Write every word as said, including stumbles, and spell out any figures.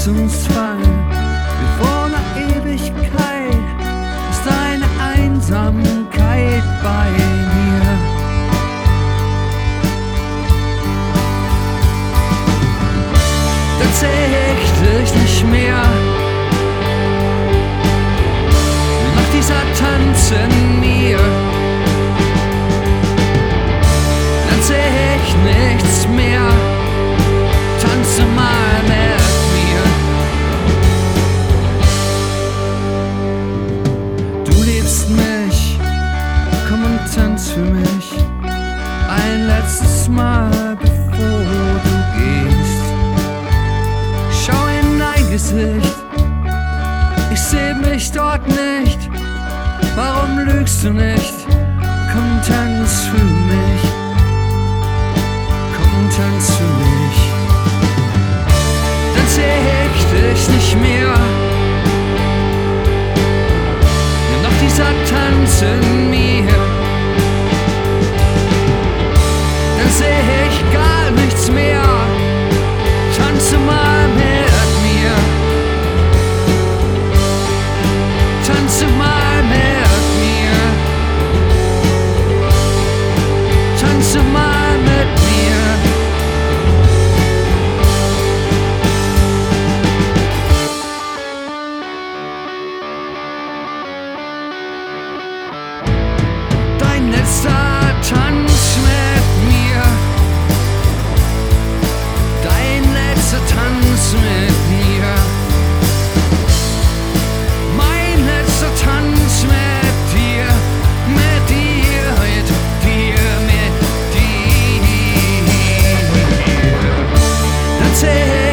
lass uns fallen, wie vor einer Ewigkeit ist deine Einsamkeit bei mir. Dann seh ich dich nicht mehr, nach dieser Tanz in mir. Dann seh ich nichts mehr, tanze mal mit mir. Du liebst mich, komm und tanz für mich, ein letztes Mal bevor du gehst. Schau in dein Gesicht, ich seh mich dort nicht, warum lügst du nicht? Komm, tanz für mich, komm, tanz für mich. Dann seh ich dich nicht mehr, nur noch dieser Tanz in mir. Dann seh ich gar nichts mehr, tanze mal mit mir, tanze mal mit mir, tanze mal mit mir. Dein letzter Tanz mit mir, dein letzter Tanz mit mir, mein letzter Tanz mit dir, mit dir, mit dir, mit dir. Dann seh